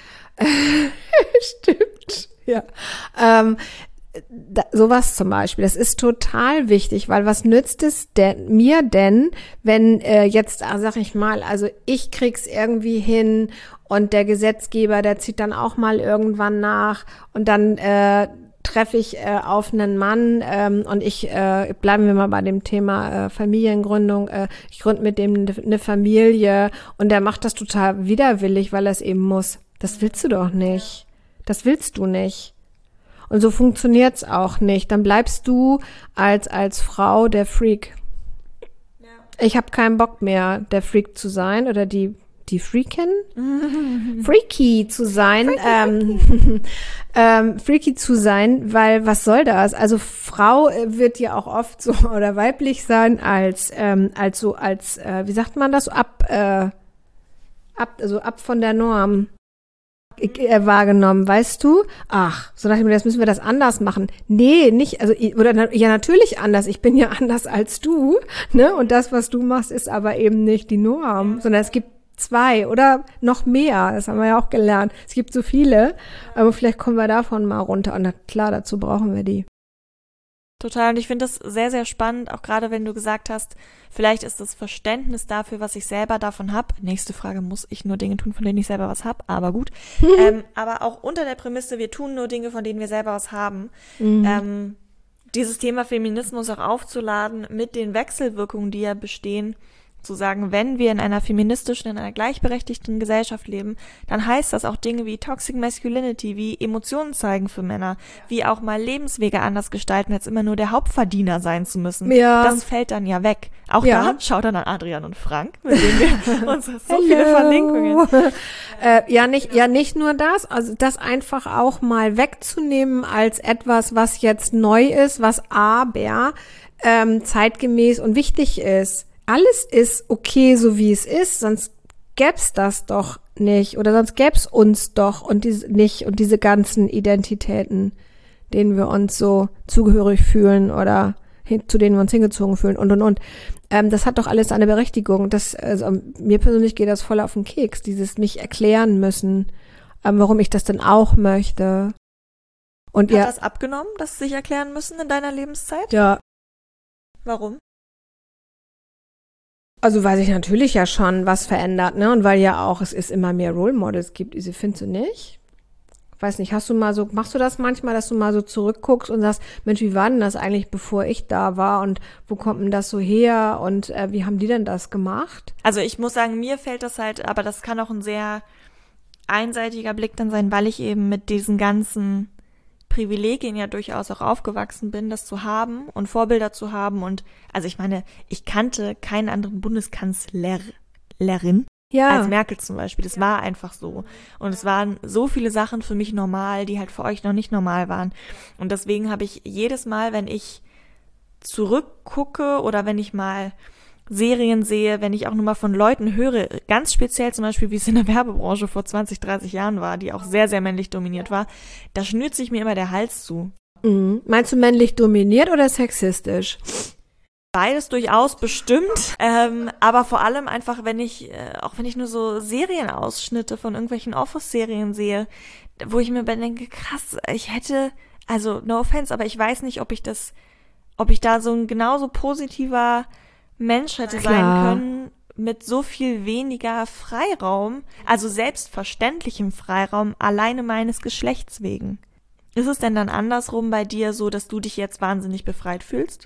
Stimmt, ja. Ähm, Da, sowas zum Beispiel, das ist total wichtig, weil was nützt es denn, mir denn, wenn äh, jetzt, ah, sag ich mal, also ich krieg's irgendwie hin und der Gesetzgeber, der zieht dann auch mal irgendwann nach und dann äh, treffe ich äh, auf einen Mann ähm, und ich, äh, bleiben wir mal bei dem Thema äh, Familiengründung, äh, ich gründe mit dem eine Familie und der macht das total widerwillig, weil er es eben muss. Das willst du doch nicht. Das willst du nicht. Und so funktioniert's auch nicht. Dann bleibst du als als Frau der Freak. Ja. Ich habe keinen Bock mehr, der Freak zu sein oder die die Freakin? Freaky zu sein. Freaky, ähm, freaky. ähm, freaky zu sein, weil was soll das? Also Frau wird ja auch oft so oder weiblich sein als ähm, als so als äh, wie sagt man das? Ab äh, ab also ab von der Norm. Äh, wahrgenommen, weißt du? Ach, so dachte ich mir, das müssen wir das anders machen. Nee, nicht, also, oder, ja, natürlich anders. Ich bin ja anders als du, ne? Und das, was du machst, ist aber eben nicht die Norm, sondern es gibt zwei oder noch mehr. Das haben wir ja auch gelernt. Es gibt so viele, aber vielleicht kommen wir davon mal runter. Und na, klar, dazu brauchen wir die. Total. Und ich finde das sehr, sehr spannend, auch gerade wenn du gesagt hast, vielleicht ist das Verständnis dafür, was ich selber davon habe. Nächste Frage, muss ich nur Dinge tun, von denen ich selber was habe? Aber gut. ähm, aber auch unter der Prämisse, wir tun nur Dinge, von denen wir selber was haben. Mhm. Ähm, dieses Thema Feminismus auch aufzuladen mit den Wechselwirkungen, die ja bestehen, zu sagen, wenn wir in einer feministischen, in einer gleichberechtigten Gesellschaft leben, dann heißt das auch Dinge wie Toxic Masculinity, wie Emotionen zeigen für Männer, wie auch mal Lebenswege anders gestalten, als immer nur der Hauptverdiener sein zu müssen. Ja. Das fällt dann ja weg. Auch ja. Da schaut dann an Adrian und Frank, mit denen wir uns so Hello. Viele Verlinkungen. Äh, ja, nicht, ja, nicht nur das, also das einfach auch mal wegzunehmen als etwas, was jetzt neu ist, was aber ähm, zeitgemäß und wichtig ist. Alles ist okay, so wie es ist, sonst gäb's das doch nicht oder sonst gäb's uns doch und diese nicht und diese ganzen Identitäten, denen wir uns so zugehörig fühlen oder hin, zu denen wir uns hingezogen fühlen und und und. Ähm, das hat doch alles eine Berechtigung. Das, also mir persönlich geht das voll auf den Keks, dieses mich erklären müssen, ähm, warum ich das denn auch möchte. Und hat ja, das abgenommen, dass sie sich erklären müssen in deiner Lebenszeit? Ja. Warum? Also weil sich natürlich ja schon was verändert, ne? Und weil ja auch es ist immer mehr Role Models gibt. Diese findest du nicht? Weiß nicht, hast du mal so, machst du das manchmal, dass du mal so zurückguckst und sagst, Mensch, wie war denn das eigentlich, bevor ich da war und wo kommt denn das so her und äh, wie haben die denn das gemacht? Also ich muss sagen, mir fällt das halt, aber das kann auch ein sehr einseitiger Blick dann sein, weil ich eben mit diesen ganzen Privilegien ja durchaus auch aufgewachsen bin, das zu haben und Vorbilder zu haben. Und also ich meine, ich kannte keinen anderen Bundeskanzlerin ja. als Merkel zum Beispiel. Das ja. war einfach so. Und es waren so viele Sachen für mich normal, die halt für euch noch nicht normal waren. Und deswegen habe ich jedes Mal, wenn ich zurückgucke oder wenn ich mal Serien sehe, wenn ich auch nur mal von Leuten höre, ganz speziell zum Beispiel, wie es in der Werbebranche vor zwanzig, dreißig Jahren war, die auch sehr, sehr männlich dominiert war, da schnürt sich mir immer der Hals zu. Mhm. Meinst du männlich dominiert oder sexistisch? Beides durchaus bestimmt, ähm, aber vor allem einfach, wenn ich, äh, auch wenn ich nur so Serienausschnitte von irgendwelchen Office-Serien sehe, wo ich mir denke, krass, ich hätte, also no offense, aber ich weiß nicht, ob ich das, ob ich da so ein genauso positiver Mensch hätte Klar. sein können mit so viel weniger Freiraum, also selbstverständlichem Freiraum, alleine meines Geschlechts wegen. Ist es denn dann andersrum bei dir so, dass du dich jetzt wahnsinnig befreit fühlst?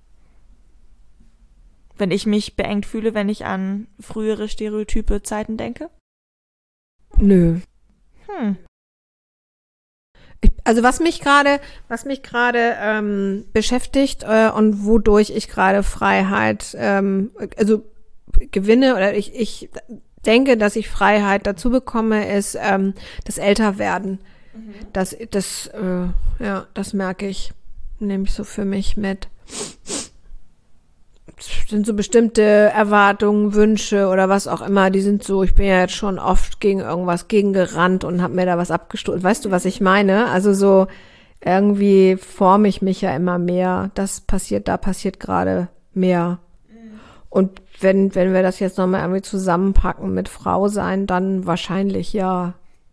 Wenn ich mich beengt fühle, wenn ich an frühere stereotype Zeiten denke? Nö. Hm. Ich, also was mich gerade, was mich gerade ähm, beschäftigt äh, und wodurch ich gerade Freiheit, ähm, also gewinne oder ich, ich denke, dass ich Freiheit dazu bekomme, ist ähm, das Älterwerden. Mhm. Das, das, äh, ja, das merke ich, nehme ich so für mich mit. Es sind so bestimmte Erwartungen, Wünsche oder was auch immer, die sind so, ich bin ja jetzt schon oft gegen irgendwas gegengerannt und habe mir da was abgestoßen. Weißt du, was ich meine? Also so irgendwie forme ich mich ja immer mehr. Das passiert, da passiert gerade mehr. Mhm. Und wenn, wenn wir das jetzt nochmal irgendwie zusammenpacken mit Frau sein, dann wahrscheinlich ja.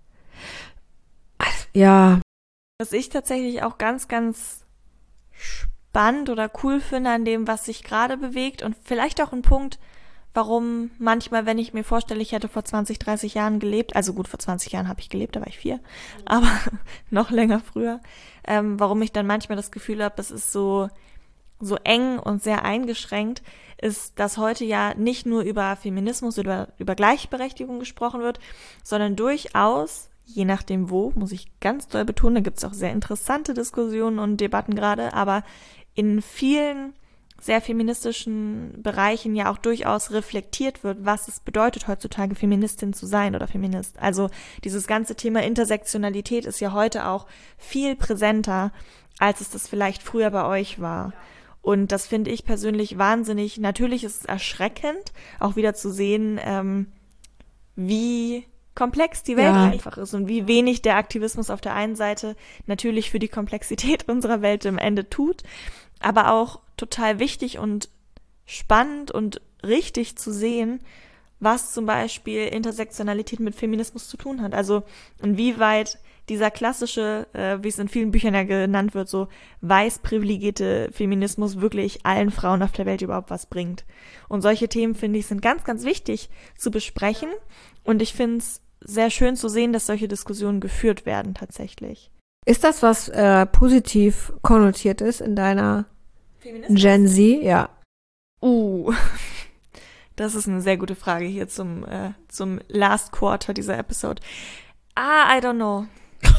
Ja. Was ich tatsächlich auch ganz, ganz spannend oder cool finde an dem, was sich gerade bewegt und vielleicht auch ein Punkt, warum manchmal, wenn ich mir vorstelle, ich hätte vor zwanzig, dreißig Jahren gelebt, also gut, vor zwanzig Jahren habe ich gelebt, da war ich vier, aber noch länger früher, ähm, warum ich dann manchmal das Gefühl habe, es ist so, so eng und sehr eingeschränkt, ist, dass heute ja nicht nur über Feminismus, über, über Gleichberechtigung gesprochen wird, sondern durchaus, je nachdem wo, muss ich ganz doll betonen, da gibt es auch sehr interessante Diskussionen und Debatten gerade, aber in vielen sehr feministischen Bereichen ja auch durchaus reflektiert wird, was es bedeutet, heutzutage Feministin zu sein oder Feminist. Also dieses ganze Thema Intersektionalität ist ja heute auch viel präsenter, als es das vielleicht früher bei euch war. Und das finde ich persönlich wahnsinnig, natürlich ist es erschreckend, auch wieder zu sehen, ähm, wie komplex die Welt ja. einfach ist und wie wenig der Aktivismus auf der einen Seite natürlich für die Komplexität unserer Welt im Ende tut, aber auch total wichtig und spannend und richtig zu sehen, was zum Beispiel Intersektionalität mit Feminismus zu tun hat. Also inwieweit dieser klassische, äh, wie es in vielen Büchern ja genannt wird, so weiß privilegierte Feminismus wirklich allen Frauen auf der Welt überhaupt was bringt. Und solche Themen, finde ich, sind ganz, ganz wichtig zu besprechen. Und ich finde es sehr schön zu sehen, dass solche Diskussionen geführt werden tatsächlich. Ist das, was äh, positiv konnotiert ist in deiner Gen Z? Ja. Uh, das ist eine sehr gute Frage hier zum, äh, zum Last Quarter dieser Episode. Ah, I don't know.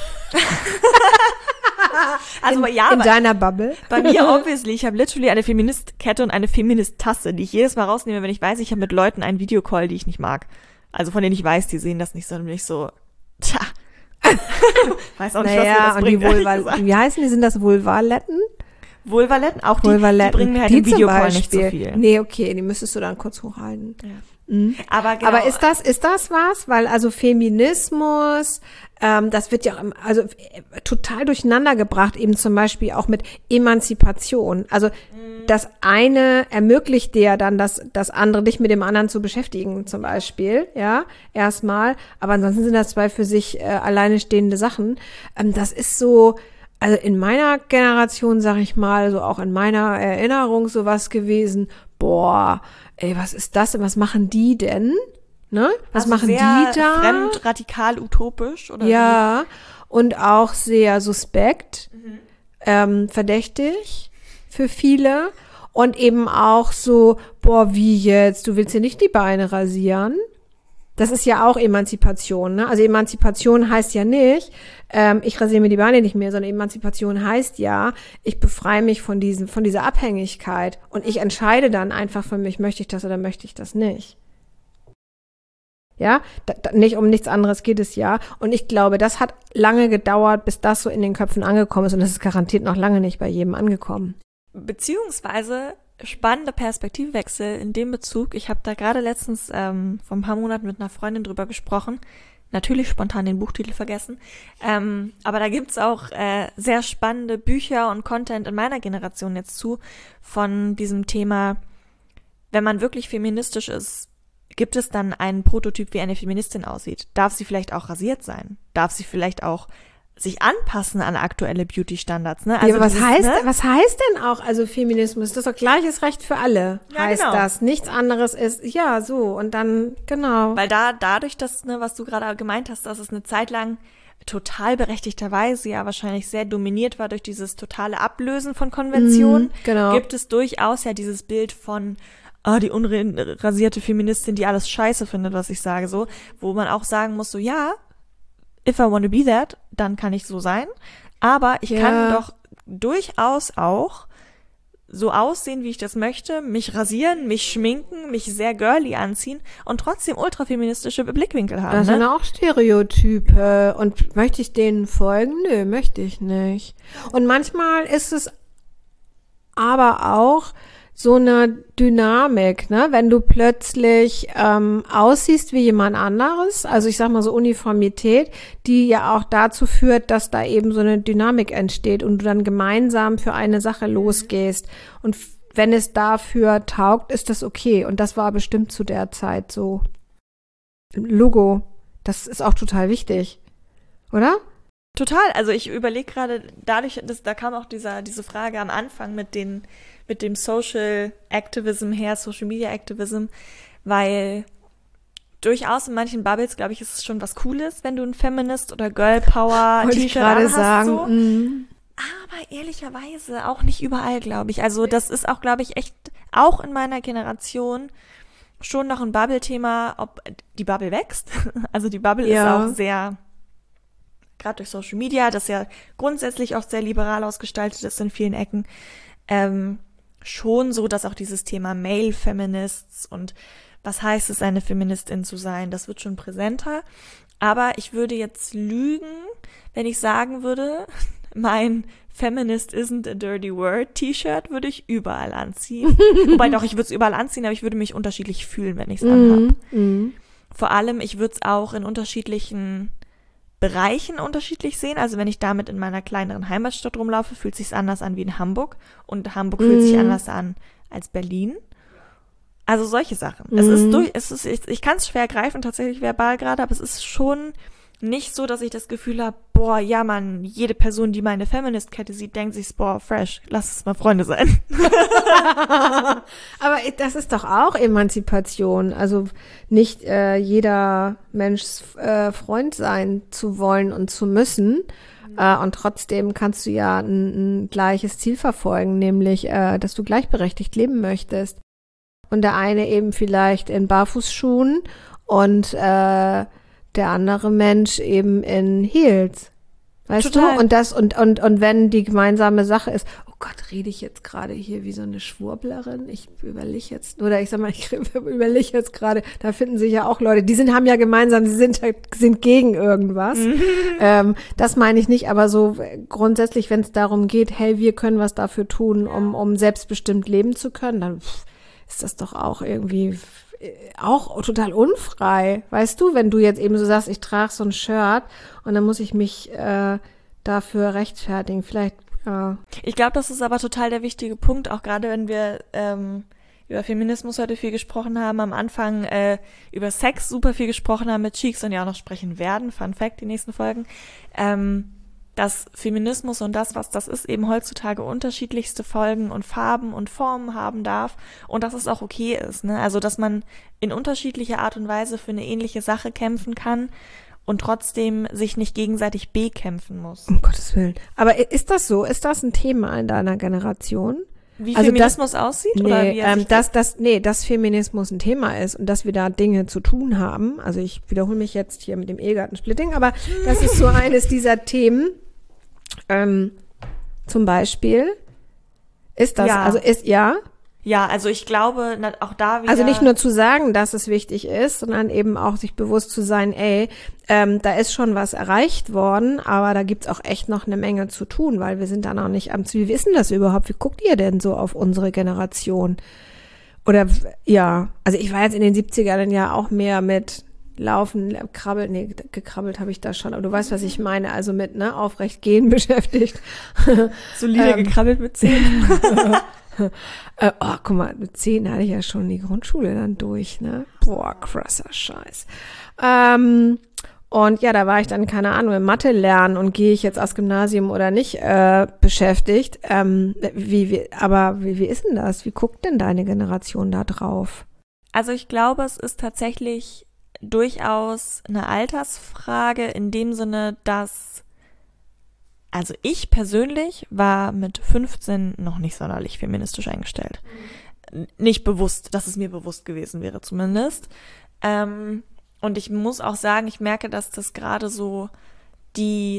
Also in, ja, in deiner Bubble? Bei mir obviously, ich habe literally eine Feministkette und eine Feminist-Tasse, die ich jedes Mal rausnehme, wenn ich weiß, ich habe mit Leuten einen Videocall, die ich nicht mag. Also von denen ich weiß, die sehen das nicht, sondern nicht so, tja. Weiß auch nicht, naja, was mir das und bringt, die Vulva, wie heißen die, sind das Vulvaletten? Vulvaletten, auch die, Vulvaletten. die bringen mir halt die im Videocall nicht so viel. Nee, okay, die müsstest du dann kurz hochhalten. Ja. Mhm. Aber, genau. Aber ist das, ist das was? Weil also Feminismus, ähm, das wird ja auch, also äh, total durcheinander gebracht, eben zum Beispiel auch mit Emanzipation. Also mhm. das eine ermöglicht dir dann das, das andere, dich mit dem anderen zu beschäftigen, zum Beispiel, ja, erstmal. Aber ansonsten sind das zwei für sich äh, alleine stehende Sachen. Ähm, das ist so, also in meiner Generation, sag ich mal, so auch in meiner Erinnerung sowas gewesen, boah, ey, was ist das denn? Was machen die denn? Ne? Was also machen sehr die da? Fremd, radikal, utopisch, oder? Ja, wie? Und auch sehr suspekt, mhm. ähm, verdächtig für viele. Und eben auch so, boah, wie jetzt? Du willst dir nicht die Beine rasieren? Das ist ja auch Emanzipation, ne? Also Emanzipation heißt ja nicht, ähm, ich rasiere mir die Beine nicht mehr, sondern Emanzipation heißt ja, ich befreie mich von diesem, von dieser Abhängigkeit und ich entscheide dann einfach für mich, möchte ich das oder möchte ich das nicht. Ja, da, da, nicht um nichts anderes geht es ja. Und ich glaube, das hat lange gedauert, bis das so in den Köpfen angekommen ist und das ist garantiert noch lange nicht bei jedem angekommen. Beziehungsweise spannender Perspektivwechsel in dem Bezug. Ich habe da gerade letztens ähm, vor ein paar Monaten mit einer Freundin drüber gesprochen. Natürlich spontan den Buchtitel vergessen. Ähm, aber da gibt's auch äh, sehr spannende Bücher und Content in meiner Generation jetzt zu von diesem Thema, wenn man wirklich feministisch ist, gibt es dann einen Prototyp, wie eine Feministin aussieht? Darf sie vielleicht auch rasiert sein? Darf sie vielleicht auch sich anpassen an aktuelle Beauty-Standards, ne? Also ja, was dieses, heißt, ne? was heißt denn auch, also Feminismus? Das ist doch gleiches Recht für alle, ja, heißt genau. das. Nichts anderes ist, ja, so, und dann, genau. Weil da, dadurch, dass, ne, was du gerade gemeint hast, dass es eine Zeit lang total berechtigterweise ja wahrscheinlich sehr dominiert war durch dieses totale Ablösen von Konventionen, mm, genau. gibt es durchaus ja dieses Bild von, ah, die unrasierte Feministin, die alles scheiße findet, was ich sage, so, wo man auch sagen muss, so, ja, if I want to be that, dann kann ich so sein. Aber ich ja. kann doch durchaus auch so aussehen, wie ich das möchte, mich rasieren, mich schminken, mich sehr girly anziehen und trotzdem ultrafeministische Blickwinkel haben. Das ne? sind auch Stereotype. Und möchte ich denen folgen? Nö, möchte ich nicht. Und manchmal ist es aber auch so eine Dynamik, ne? Wenn du plötzlich ähm, aussiehst wie jemand anderes, also ich sag mal so Uniformität, die ja auch dazu führt, dass da eben so eine Dynamik entsteht und du dann gemeinsam für eine Sache losgehst. Und f- wenn es dafür taugt, ist das okay. Und das war bestimmt zu der Zeit so. Logo, das ist auch total wichtig, oder? Total, also ich überlege gerade, dadurch, dass, da kam auch dieser, diese Frage am Anfang mit den, mit dem Social Activism her, Social Media Activism, weil durchaus in manchen Bubbles, glaube ich, ist es schon was Cooles, wenn du ein Feminist oder Girl Power Wollte ich T-Shirt gerade anhast, sagen. so. mm. Aber ehrlicherweise auch nicht überall, glaube ich. Also das ist auch, glaube ich, echt auch in meiner Generation schon noch ein Bubble-Thema, ob die Bubble wächst. Also die Bubble Ja. ist auch sehr, gerade durch Social Media, das ja grundsätzlich auch sehr liberal ausgestaltet ist in vielen Ecken, ähm, schon so, dass auch dieses Thema Male Feminists und was heißt es, eine Feministin zu sein, das wird schon präsenter. Aber ich würde jetzt lügen, wenn ich sagen würde, mein Feminist isn't a dirty word T-Shirt würde ich überall anziehen. Wobei doch, ich würde es überall anziehen, aber ich würde mich unterschiedlich fühlen, wenn ich es anhabe. Mm, mm. Vor allem, ich würde es auch in unterschiedlichen Bereichen unterschiedlich sehen. Also wenn ich damit in meiner kleineren Heimatstadt rumlaufe, fühlt es sich anders an wie in Hamburg. Und Hamburg fühlt sich Mhm. anders an als Berlin. Also solche Sachen. Es ist durch, es ist, ich, ich kann es schwer greifen, tatsächlich verbal gerade, aber es ist schon nicht so, dass ich das Gefühl habe, boah, ja Mann, jede Person, die meine Feminist-Kette sieht, denkt sich, boah, fresh, lass es mal Freunde sein. Aber das ist doch auch Emanzipation. Also nicht äh, jeder Mensch äh, Freund sein zu wollen und zu müssen. Mhm. Äh, und trotzdem kannst du ja ein, ein gleiches Ziel verfolgen, nämlich, äh, dass du gleichberechtigt leben möchtest. Und der eine eben vielleicht in Barfußschuhen und äh, der andere Mensch eben in Heels. Weißt Total. du? Und das, und, und, und wenn die gemeinsame Sache ist, oh Gott, rede ich jetzt gerade hier wie so eine Schwurblerin? Ich überlege jetzt, oder ich sag mal, ich überlege jetzt gerade, da finden sich ja auch Leute, die sind, haben ja gemeinsam, sie sind, sind gegen irgendwas. ähm, das meine ich nicht, aber so grundsätzlich, wenn es darum geht, hey, wir können was dafür tun, um, um selbstbestimmt leben zu können, dann pff, ist das doch auch irgendwie auch total unfrei, weißt du, wenn du jetzt eben so sagst, ich trage so ein Shirt und dann muss ich mich äh, dafür rechtfertigen, vielleicht, ja. Ich glaube, das ist aber total der wichtige Punkt, auch gerade wenn wir ähm, über Feminismus heute viel gesprochen haben, am Anfang äh, über Sex super viel gesprochen haben mit Cheeks und ja auch noch sprechen werden, Fun Fact, die nächsten Folgen, ähm, dass Feminismus und das, was das ist, eben heutzutage unterschiedlichste Folgen und Farben und Formen haben darf und dass es auch okay ist, ne? Also, dass man in unterschiedlicher Art und Weise für eine ähnliche Sache kämpfen kann und trotzdem sich nicht gegenseitig bekämpfen muss. Um Gottes Willen. Aber ist das so? Ist das ein Thema in deiner Generation? Wie Also Feminismus aussieht? Nee, oder wie er ähm, sich dass, dass, nee, dass Feminismus ein Thema ist und dass wir da Dinge zu tun haben. Also ich wiederhole mich jetzt hier mit dem Ehegattensplitting, aber das ist so eines dieser Themen. Ähm, zum Beispiel ist das, Ja. also ist, ja, Ja, also ich glaube, na, auch da wieder... also nicht nur zu sagen, dass es wichtig ist, sondern eben auch sich bewusst zu sein, ey, ähm, da ist schon was erreicht worden, aber da gibt's auch echt noch eine Menge zu tun, weil wir sind da noch nicht am Ziel. Wie wissen das überhaupt? Wie guckt ihr denn so auf unsere Generation? Oder, ja, also ich war jetzt in den siebzigern ja auch mehr mit Laufen, krabbeln, nee, gekrabbelt habe ich da schon, aber du weißt, was ich meine, also mit, ne, aufrecht gehen beschäftigt. Solide ähm, gekrabbelt mit zehn. äh, oh, guck mal, mit zehn hatte ich ja schon die Grundschule dann durch, ne? Boah, krasser Scheiß. Ähm, und ja, da war ich dann, keine Ahnung, im Mathe lernen und gehe ich jetzt aufs Gymnasium oder nicht äh, beschäftigt. Ähm, wie, wie, aber wie, wie ist denn das? Wie guckt denn deine Generation da drauf? Also ich glaube, es ist tatsächlich durchaus eine Altersfrage in dem Sinne, dass, also ich persönlich war mit fünfzehn noch nicht sonderlich feministisch eingestellt. Mhm. Nicht bewusst, dass es mir bewusst gewesen wäre zumindest. Ähm, und ich muss auch sagen, ich merke, dass das gerade so die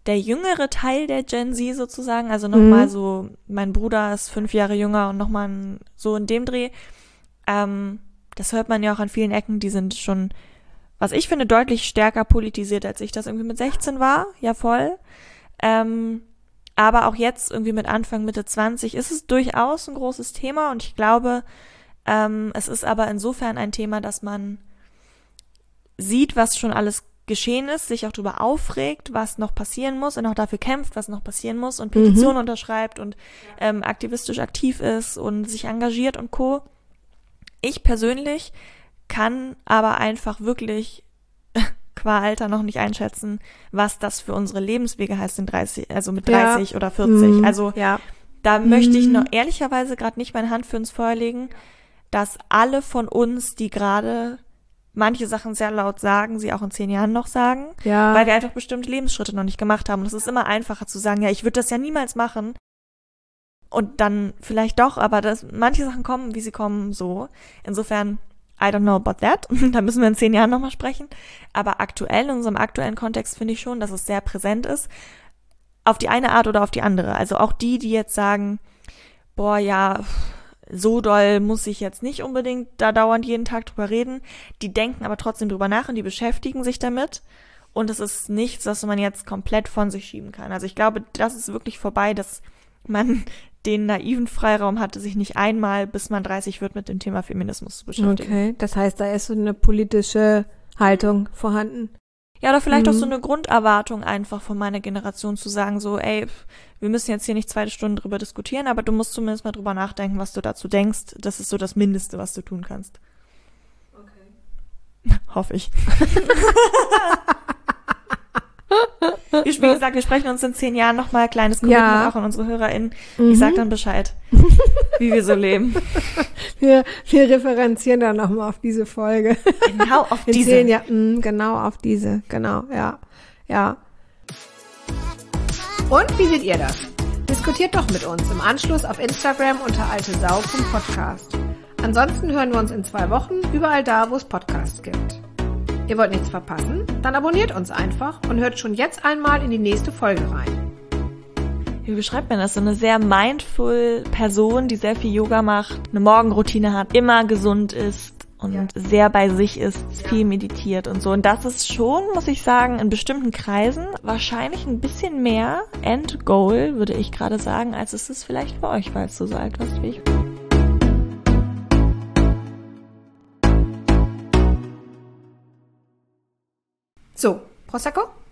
der jüngere Teil der Gen Z sozusagen, also nochmal Mhm. so, mein Bruder ist fünf Jahre jünger und nochmal so in dem Dreh, ähm, das hört man ja auch an vielen Ecken, die sind schon, was ich finde, deutlich stärker politisiert, als ich das irgendwie mit sechzehn war, ja voll. Ähm, aber auch jetzt irgendwie mit Anfang, Mitte zwanzig ist es durchaus ein großes Thema und ich glaube, ähm, es ist aber insofern ein Thema, dass man sieht, was schon alles geschehen ist, sich auch darüber aufregt, was noch passieren muss und auch dafür kämpft, was noch passieren muss und Petitionen Mhm. unterschreibt und ähm, aktivistisch aktiv ist und sich engagiert und Co. Ich persönlich kann aber einfach wirklich qua Alter noch nicht einschätzen, was das für unsere Lebenswege heißt in dreißig, also mit Ja. dreißig oder vierzig. Mhm. Also ja. da möchte ich Mhm. noch ehrlicherweise gerade nicht meine Hand für ins Feuer legen, dass alle von uns, die gerade manche Sachen sehr laut sagen, sie auch in zehn Jahren noch sagen, Ja. weil wir einfach bestimmte Lebensschritte noch nicht gemacht haben. Und es ist immer einfacher zu sagen, ja, ich würde das ja niemals machen. Und dann vielleicht doch, aber das, manche Sachen kommen, wie sie kommen, so. Insofern, I don't know about that. Da müssen wir in zehn Jahren nochmal sprechen. Aber aktuell, in unserem aktuellen Kontext finde ich schon, dass es sehr präsent ist. Auf die eine Art oder auf die andere. Also auch die, die jetzt sagen, boah, ja, so doll muss ich jetzt nicht unbedingt da dauernd jeden Tag drüber reden. Die denken aber trotzdem drüber nach und die beschäftigen sich damit. Und es ist nichts, was man jetzt komplett von sich schieben kann. Also ich glaube, das ist wirklich vorbei, dass man den naiven Freiraum hatte, sich nicht einmal, bis man dreißig wird, mit dem Thema Feminismus zu beschäftigen. Okay, das heißt, da ist so eine politische Haltung vorhanden. Ja, oder vielleicht Mhm. auch so eine Grunderwartung einfach von meiner Generation zu sagen, so, ey, wir müssen jetzt hier nicht zwei Stunden drüber diskutieren, aber du musst zumindest mal drüber nachdenken, was du dazu denkst. Das ist so das Mindeste, was du tun kannst. Okay. Hoffe ich. Wie schon gesagt, wir sprechen uns in zehn Jahren nochmal, kleines Commitment Ja. auch an unsere HörerInnen. Mhm. Ich sag dann Bescheid, wie wir so leben. Wir, wir referenzieren dann nochmal auf diese Folge. Genau auf In diese. zehn Jahren, genau auf diese, genau, ja, ja. Und wie seht ihr das? Diskutiert doch mit uns im Anschluss auf Instagram unter altesau punkt podcast. Ansonsten hören wir uns in zwei Wochen überall da, wo es Podcasts gibt. Ihr wollt nichts verpassen? Dann abonniert uns einfach und hört schon jetzt einmal in die nächste Folge rein. Wie beschreibt man das? So eine sehr mindful Person, die sehr viel Yoga macht, eine Morgenroutine hat, immer gesund ist und Ja. sehr bei sich ist, viel meditiert und so. Und das ist schon, muss ich sagen, in bestimmten Kreisen wahrscheinlich ein bisschen mehr Endgoal, würde ich gerade sagen, als es ist vielleicht bei euch, weil es so alt warst wie ich. So, Prosecco?